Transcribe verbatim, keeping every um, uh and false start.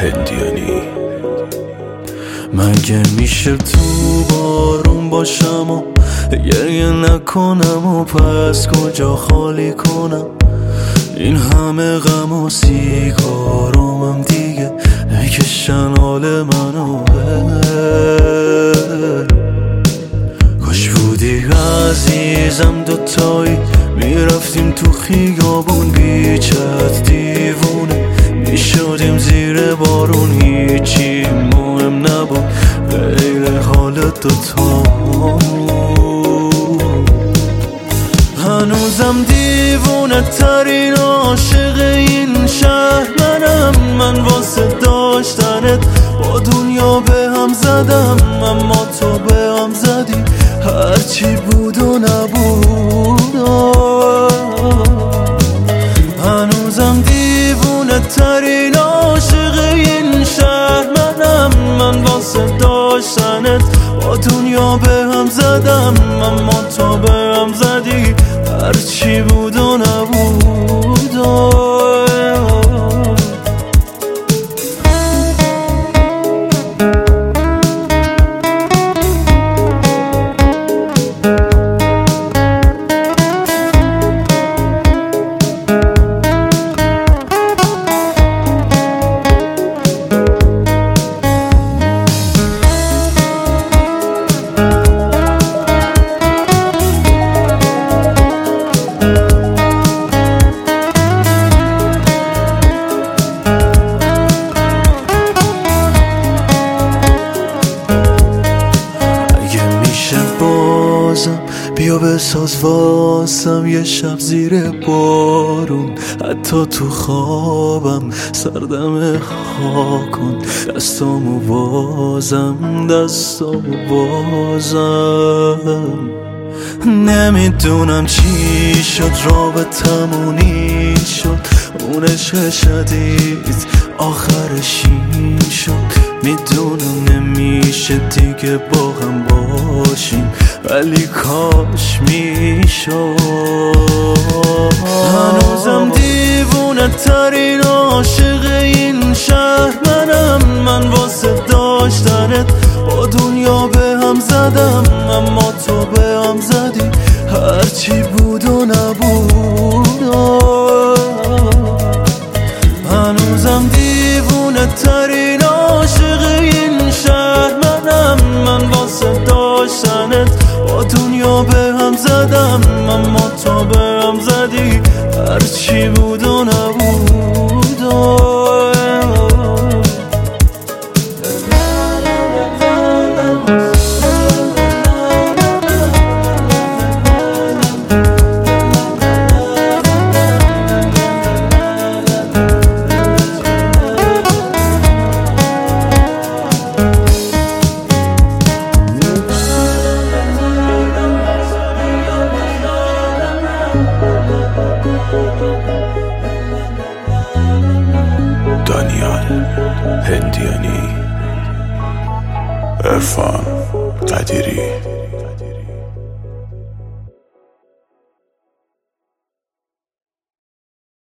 هندیانی. مگه میشه تو بارون باشم و گریه نکنم و پس کجا خالی کنم این همه غم و سیگارامم دیگه نکشن حال منو. کاش بودی عزیزم دوتایی میرفتیم تو خیابون بیچت دیوونه میشدیم زیر بارون هیچی مهم نبود غیر حال دوتامون. هنوزم دیوونه ترین عاشق این شهر منم. من واسه داشتنت با دنیا به هم زدم اما تو به هم زدی هرچی بود و نبود. هنوزم دیوونه ترین عاشق این شهر منم. من واسه داشتنت با دنیا به هم زدم اما تو به هم زدی هرچی بود و نبود. بیا بساز واسم یه شب زیر بارون حتی تو خوابم سردم خاک کن دستامو بازم دستامو بازم. نمیدونم چی شد رابطمون شد اون عشق شدید آخرش این شد. میدونم نمیشه دیگه با هم باشیم ولی کاش میشد. هنوزم دیوونه ترین عاشق این شهر منم. من واسه داشتنت با دنیا به هم زدم اما تو به هم زدی هرچی بود و نبود. هنوزم دیوونه ترین عاشق این شهر منم. من واسه داشتنت با دنیا به هم زدم اما تو به هم زدی هرچی بود و نبود. دانیال هندیانی، عرفان قدیری.